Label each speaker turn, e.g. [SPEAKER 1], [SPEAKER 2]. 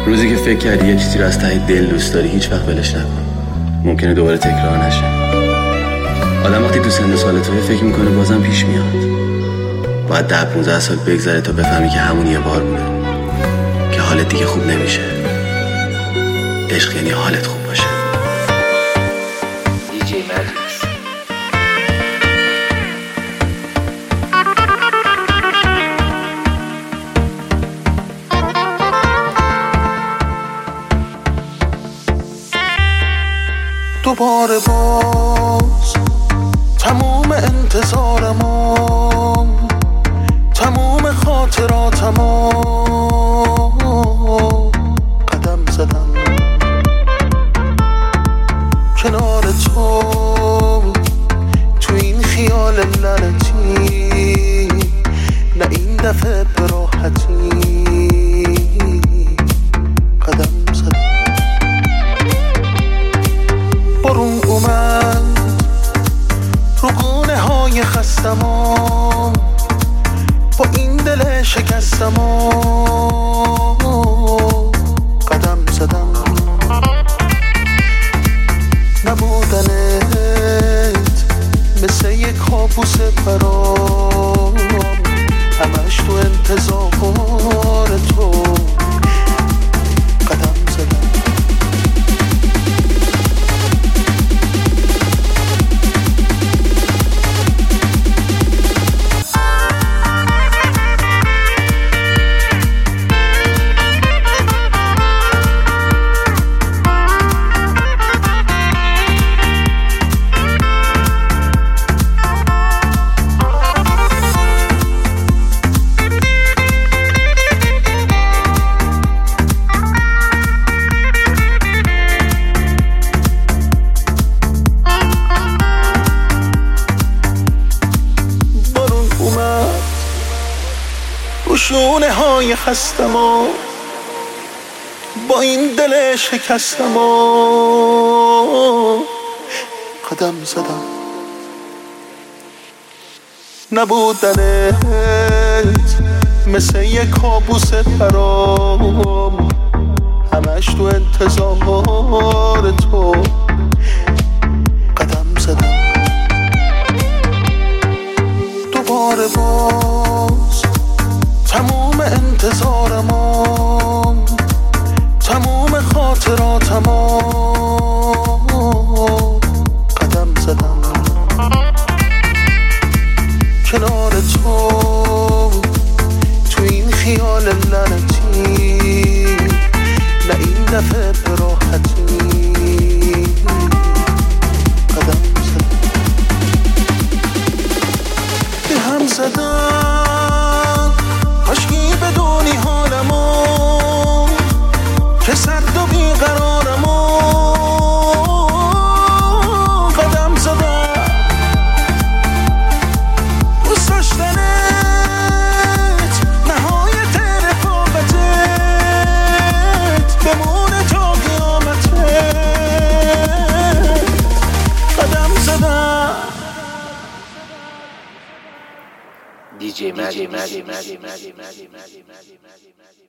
[SPEAKER 1] روزی که فکر کردی یه چیزی رو از ته دل دوست داری هیچ وقت ولش نکن. ممکنه دوباره تکرار نشه. آدم وقتی تو سن سال توی فکر میکنه بازم پیش میاد. باید 10-15 سال بگذره تا بفهمی که همون یه بار بوده، که حالت دیگه خوب نمیشه. عشق یعنی حالت خوب باشه.
[SPEAKER 2] دیجی ماجیکس.
[SPEAKER 3] دوباره باز تموم انتظارمو، تموم خاطراتمو قدم زدم کنار تو این خیال لعنتی، نه این دفعه به راحتی قدم زدم. بارون اومد رو گونه های خستمو، با این دل شکستمو قدم زدم. نبودنت مثل یک کابوس برام، همش تو انتظار تو قدم زدم. شونه های خستمو، با این دل شکستمو قدم زدم. نبودنت مثل یک کابوس برام، همش تو انتظار تو قدم زدم. دوباره باز تموم انتظارمو، تموم خاطراتمو قدم زدم کنار تو این خیال لعنتی، نه این دفعه به راحتی قدم زدم. به هم زدم عشقی بدونی حالمو، که سرد و بیقرارمو قدم زدم. دوست داشتنت نهایت رفاقتت، بمونه تا قیامتت قدم زدم.
[SPEAKER 2] دیجی ماجیکس.